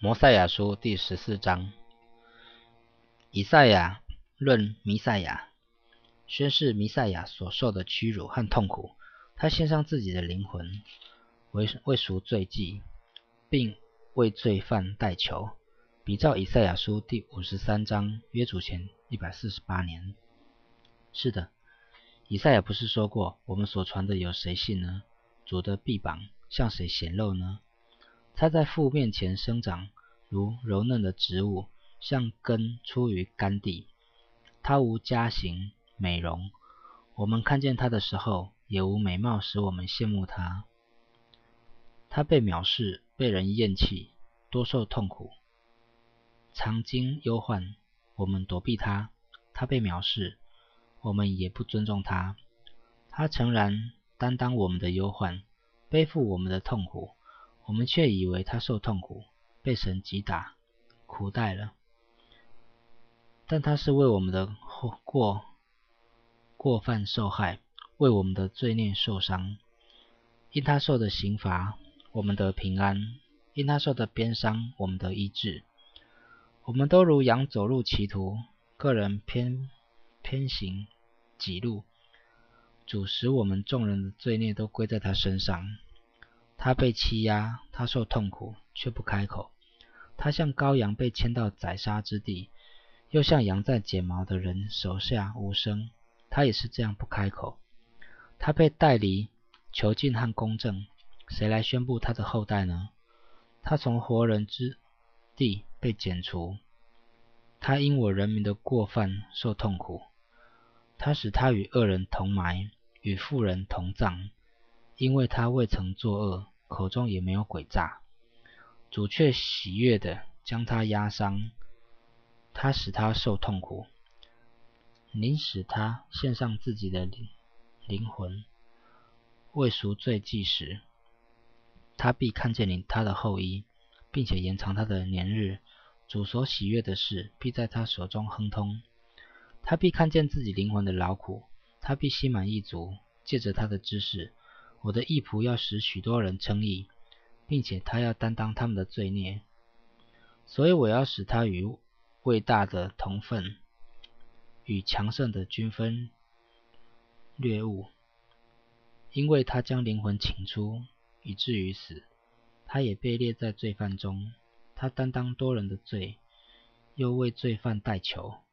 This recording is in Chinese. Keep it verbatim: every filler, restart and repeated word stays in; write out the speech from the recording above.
摩赛亚书第十四章，以赛亚论弥赛亚，宣示弥赛亚所受的屈辱和痛苦。他献上自己的灵魂，为为赎罪祭，并为罪犯代求，比照以赛亚书第五十三章约主前一百四十八年。是的，以赛亚不是说过，我们所传的有谁信呢？主的臂膀向谁显露呢？他在父面前生长，如柔嫩的植物，像根出于干地。他无佳形美容，我们看见他的时候，也无美貌使我们羡慕他。他被藐视，被人厌弃，多受痛苦，常经忧患，我们躲避他。他被藐视，我们也不尊重他。他诚然担当我们的忧患，背负我们的痛苦，我们却以为他受痛苦，被神击打，苦待了。但他是为我们的过过犯受害，为我们的罪孽受伤。因他受的刑罚，我们得平安；因他受的鞭伤，我们得医治。我们都如羊走入歧途，个人偏偏行己路。主使我们众人的罪孽都归在他身上。他被欺压，他受痛苦，却不开口。他像羔羊被牵到宰杀之地，又像羊在剪毛的人手下无声，他也是这样不开口。他被带离囚禁和公正，谁来宣布他的后代呢？他从活人之地被剪除，他因我人民的过犯受痛苦。他使他与恶人同埋，与妇人同葬，因为他未曾作恶，口中也没有诡诈。主却喜悦地将他压伤，他使他受痛苦，您使他献上自己的灵魂，为赎罪祭时，他必看见你他的后裔，并且延长他的年日。主所喜悦的事，必在他手中亨通。他必看见自己灵魂的劳苦，他必心满意足，借着他的知识，我的义仆要使许多人称义，并且他要担当他们的罪孽。所以我要使他与伟大的同分，与强盛的均分掠物，因为他将灵魂请出，以至于死。他也被列在罪犯中，他担当多人的罪，又为罪犯代求。